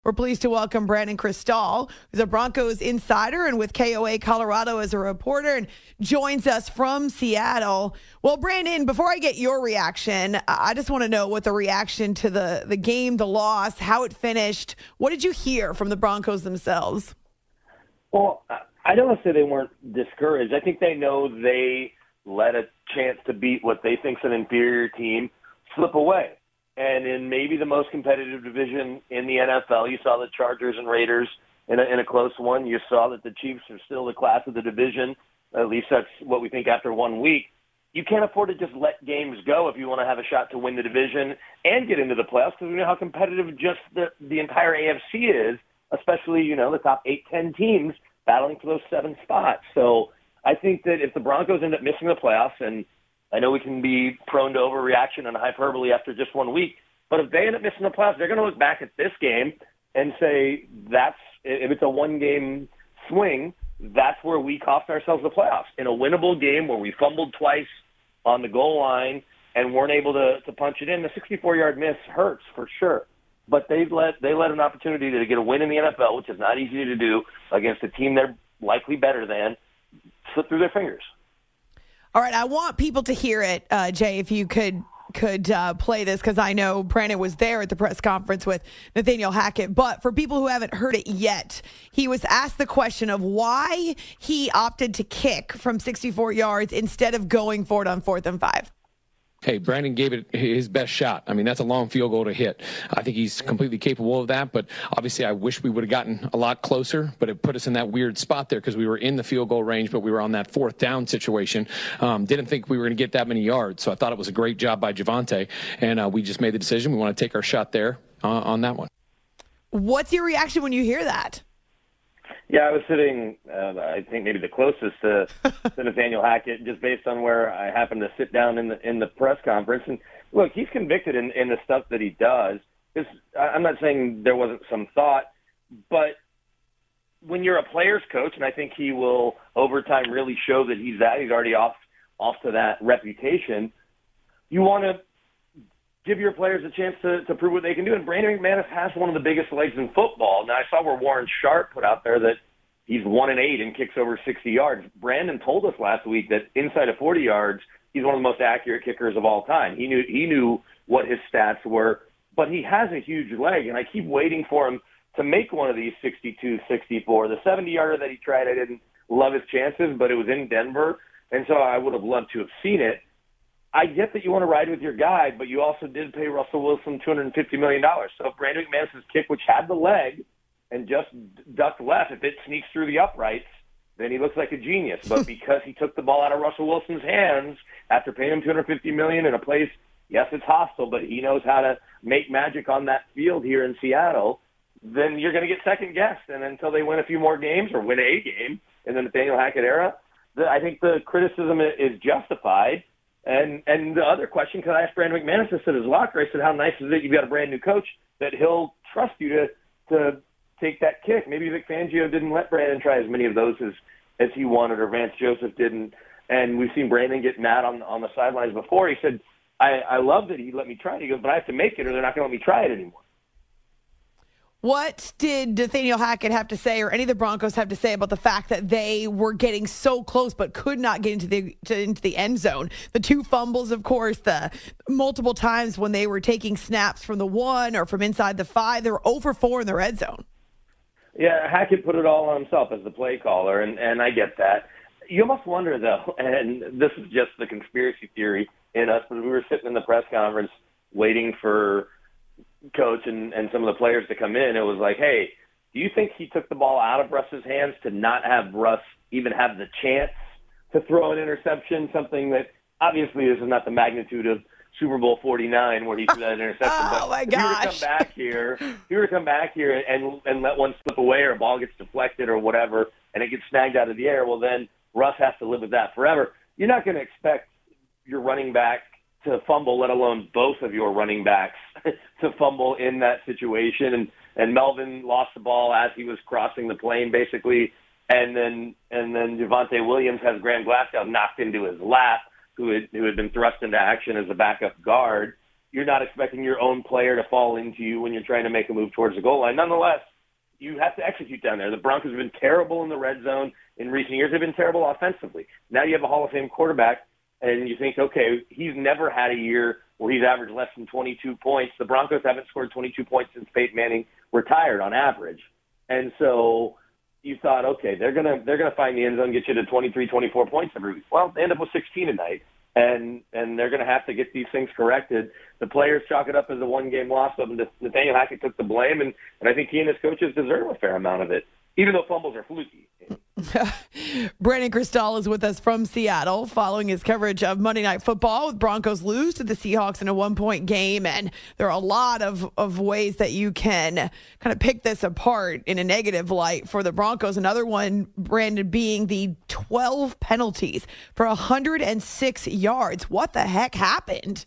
We're pleased to welcome Brandon Cristal, who's a Broncos insider and with KOA Colorado as a reporter, and joins us from Seattle. Well, Brandon, before I get your reaction, I just want to know what the reaction to the game, the loss, how it finished. What did you hear from the Broncos themselves? Well, I don't want to say they weren't discouraged. I think they know they let a chance to beat what they think is an inferior team slip away. And in maybe the most competitive division in the NFL, you saw the Chargers and Raiders in a close one. You saw that the Chiefs are still the class of the division. At least that's what we think after 1 week. You can't afford to just let games go if you want to have a shot to win the division and get into the playoffs, because we know how competitive just the entire AFC is, especially, the top 8-10 teams battling for those 7 spots. So I think that if the Broncos end up missing the playoffs, and I know we can be prone to overreaction and hyperbole after just 1 week, but if they end up missing the playoffs, they're going to look back at this game and say if it's a 1-game swing, that's where we cost ourselves the playoffs. In a winnable game where we fumbled twice on the goal line and weren't able to punch it in, the 64-yard miss hurts for sure. But they let an opportunity to get a win in the NFL, which is not easy to do against a team they're likely better than, slip through their fingers. All right, I want people to hear it, Jay, if you could play this, because I know Brandon was there at the press conference with Nathaniel Hackett. But for people who haven't heard it yet, he was asked the question of why he opted to kick from 64 yards instead of going for it on 4th and 5. Hey, Brandon gave it his best shot. I mean, that's a long field goal to hit. I think he's completely capable of that, but obviously I wish we would have gotten a lot closer, but it put us in that weird spot there because we were in the field goal range, but we were on that 4th down situation. Didn't think we were going to get that many yards, so I thought it was a great job by Javonte, and we just made the decision. We want to take our shot there on that one. What's your reaction when you hear that? Yeah, I was sitting, I think maybe the closest to Nathaniel Hackett, just based on where I happened to sit down in the press conference. And look, he's convicted in the stuff that he does. I'm not saying there wasn't some thought, but when you're a player's coach, and I think he will over time really show that he's already off to that reputation, you want to give your players a chance to prove what they can do. And Brandon McManus has one of the biggest legs in football. Now, I saw where Warren Sharp put out there that he's 1-8 and kicks over 60 yards. Brandon told us last week that inside of 40 yards, he's one of the most accurate kickers of all time. He knew what his stats were, but he has a huge leg, and I keep waiting for him to make one of these 62, 64. The 70-yarder that he tried, I didn't love his chances, but it was in Denver, and so I would have loved to have seen it. I get that you want to ride with your guy, but you also did pay Russell Wilson $250 million. So if Brandon McManus' kick, which had the leg and just ducked left, if it sneaks through the uprights, then he looks like a genius. But because he took the ball out of Russell Wilson's hands after paying him $250 million in a place, yes, it's hostile, but he knows how to make magic on that field here in Seattle, then you're going to get second-guessed. And until they win a few more games or win a game in the Nathaniel Hackett era, I think the criticism is justified. And the other question, because I asked Brandon McManus this at his locker, I said, how nice is it you've got a brand new coach that he'll trust you to take that kick? Maybe Vic Fangio didn't let Brandon try as many of those as he wanted, or Vance Joseph didn't. And we've seen Brandon get mad on the sidelines before. He said, I love that he let me try it. He goes, but I have to make it or they're not going to let me try it anymore. What did Nathaniel Hackett have to say, or any of the Broncos have to say, about the fact that they were getting so close but could not get into the end zone? The 2 fumbles, of course, the multiple times when they were taking snaps from the 1 or from inside the 5, they were 0 for 4 in the red zone. Yeah, Hackett put it all on himself as the play caller, and I get that. You almost wonder, though, and this is just the conspiracy theory in us, but we were sitting in the press conference waiting for coach and some of the players to come in. It was like, hey, do you think he took the ball out of Russ's hands to not have Russ even have the chance to throw an interception, something that obviously is not the magnitude of Super Bowl 49 where he threw that interception. Oh, my gosh. If you were to come back here and let one slip away, or a ball gets deflected or whatever, and it gets snagged out of the air, well, then Russ has to live with that forever. You're not going to expect your running back to fumble, let alone both of your running backs to fumble in that situation. And Melvin lost the ball as he was crossing the plane, basically. And then Javonte Williams has Graham Glasgow knocked into his lap, who had been thrust into action as a backup guard. you're not expecting your own player to fall into you when you're trying to make a move towards the goal line. Nonetheless, you have to execute down there. The Broncos have been terrible in the red zone in recent years. They've been terrible offensively. Now you have a Hall of Fame quarterback, and you think, okay, he's never had a year where he's averaged less than 22 points. The Broncos haven't scored 22 points since Peyton Manning retired on average. And so you thought, okay, they're gonna find the end zone, get you to 23, 24 points every week. Well, they end up with 16 tonight, and they're going to have to get these things corrected. The players chalk it up as a one-game loss, but Nathaniel Hackett took the blame, and I think he and his coaches deserve a fair amount of it, even though fumbles are fluky. Brandon Cristal is with us from Seattle following his coverage of Monday Night Football with Broncos lose to the Seahawks in a 1-point game. And there are a lot of ways that you can kind of pick this apart in a negative light for the Broncos. Another one, Brandon, being the 12 penalties for 106 yards. What the heck happened?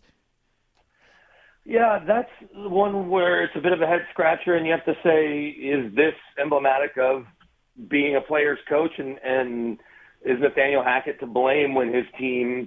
Yeah, that's one where it's a bit of a head scratcher, and you have to say, is this emblematic of being a player's coach, and is Nathaniel Hackett to blame when his team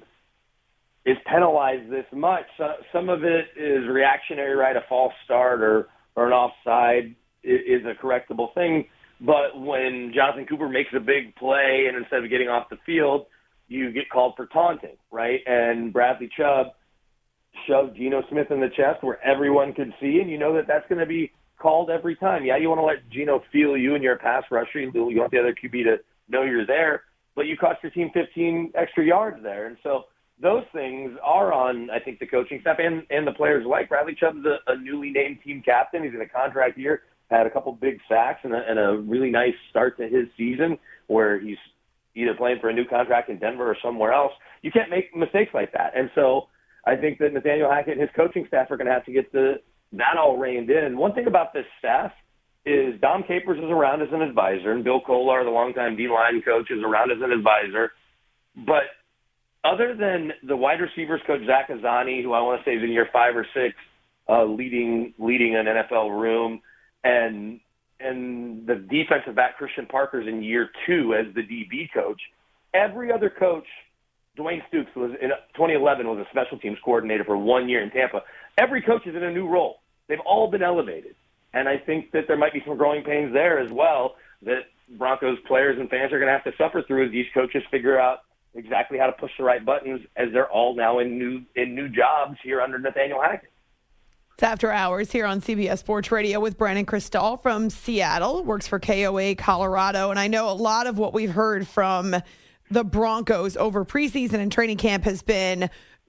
is penalized this much? Some of it is reactionary, right? A false start or an offside is a correctable thing. But when Jonathan Cooper makes a big play and instead of getting off the field, you get called for taunting, right? And Bradley Chubb shoved Geno Smith in the chest where everyone could see, and you know that that's going to be called every time. Yeah, you want to let Geno feel you and you're a pass rusher. You want the other QB to know you're there, but you cost your team 15 extra yards there. And so those things are on, I think, the coaching staff and the players like Bradley Chubb's a newly named team captain. He's in a contract year, had a couple big sacks and a really nice start to his season where he's either playing for a new contract in Denver or somewhere else. You can't make mistakes like that. And so I think that Nathaniel Hackett and his coaching staff are going to have to get that all reined in. One thing about this staff is Dom Capers is around as an advisor, and Bill Kolar, the longtime D-line coach, is around as an advisor. But other than the wide receivers coach, Zach Azzani, who I want to say is in year 5 or 6, leading an NFL room, and the defensive back Christian Parker's in year 2 as the DB coach, every other coach, Dwayne Stukes was in 2011 was a special teams coordinator for 1 year in Tampa. Every coach is in a new role. They've all been elevated. And I think that there might be some growing pains there as well that Broncos players and fans are going to have to suffer through as these coaches figure out exactly how to push the right buttons as they're all now in new jobs here under Nathaniel Hackett. It's After Hours here on CBS Sports Radio with Brandon Cristal from Seattle, works for KOA Colorado. And I know a lot of what we've heard from the Broncos over preseason and training camp has been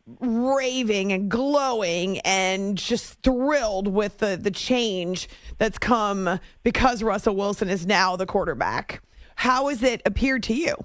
raving and glowing and just thrilled with the change that's come because Russell Wilson is now the quarterback. How has it appeared to you?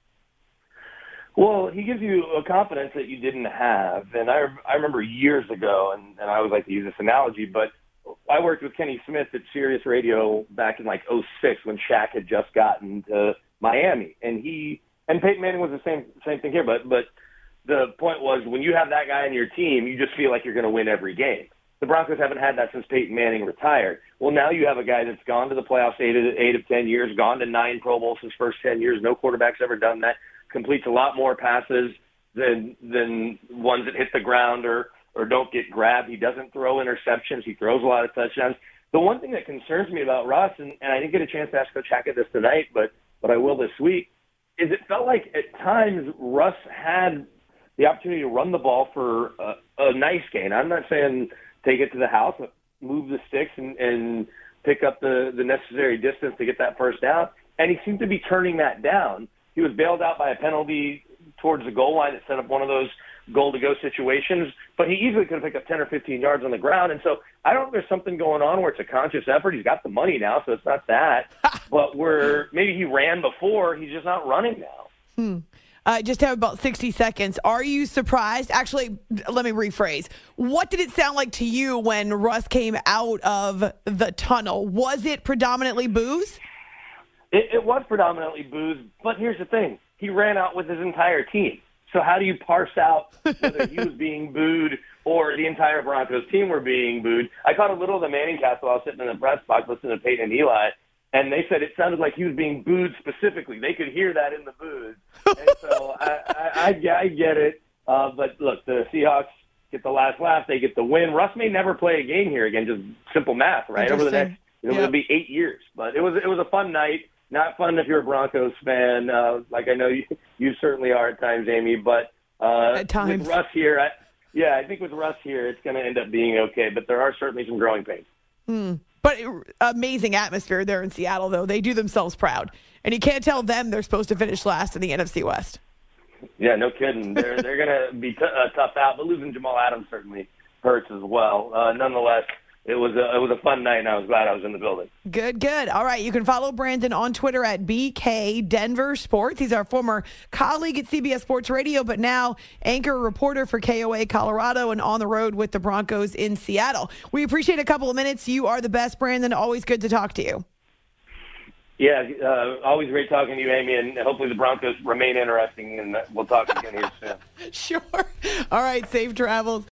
Well, he gives you a confidence that you didn't have. And I remember years ago, and I always like to use this analogy, but I worked with Kenny Smith at Sirius Radio back in like 2006 when Shaq had just gotten to Miami. And Peyton Manning was the same thing here, but the point was when you have that guy on your team, you just feel like you're going to win every game. The Broncos haven't had that since Peyton Manning retired. Well, now you have a guy that's gone to the playoffs 8 of 10 years, gone to 9 Pro Bowls his first 10 years. No quarterback's ever done that. Completes a lot more passes than ones that hit the ground or don't get grabbed. He doesn't throw interceptions. He throws a lot of touchdowns. The one thing that concerns me about Russ, and I didn't get a chance to ask Coach Hackett this tonight, but I will this week, is it felt like at times Russ had the opportunity to run the ball for a nice gain. I'm not saying take it to the house, but move the sticks and pick up the necessary distance to get that first down. And he seemed to be turning that down. He was bailed out by a penalty towards the goal line that set up one of those goal-to-go situations, but he easily could have picked up 10 or 15 yards on the ground. And so I don't know if there's something going on where it's a conscious effort. He's got the money now, so it's not that. But where maybe he ran before, he's just not running now. Just have about 60 seconds. Are you surprised? Actually, let me rephrase. What did it sound like to you when Russ came out of the tunnel? Was it predominantly boos? It was predominantly boos, but here's the thing. He ran out with his entire team. So how do you parse out whether he was being booed or the entire Broncos team were being booed? I caught a little of the Manning cast while I was sitting in the press box listening to Peyton and Eli, and they said it sounded like he was being booed specifically. They could hear that in the boos. And so I get it. But look, the Seahawks get the last laugh. They get the win. Russ may never play a game here again. Just simple math, right? Over the next, it'll be 8 years. But it was a fun night. Not fun if you're a Broncos fan, like I know you certainly are at times, Amy. But at times. With Russ here, I think with Russ here, it's going to end up being okay. But there are certainly some growing pains. But amazing atmosphere there in Seattle, though. They do themselves proud. And you can't tell them they're supposed to finish last in the NFC West. Yeah, no kidding. They're going to be tough out, but losing Jamal Adams certainly hurts as well. Nonetheless, it was a fun night, and I was glad I was in the building. Good. All right, you can follow Brandon on Twitter at BK Denver Sports. He's our former colleague at CBS Sports Radio, but now anchor reporter for KOA Colorado and on the road with the Broncos in Seattle. We appreciate a couple of minutes. You are the best, Brandon. Always good to talk to you. Yeah, always great talking to you, Amy, and hopefully the Broncos remain interesting, and we'll talk again here soon. Sure. All right, safe travels.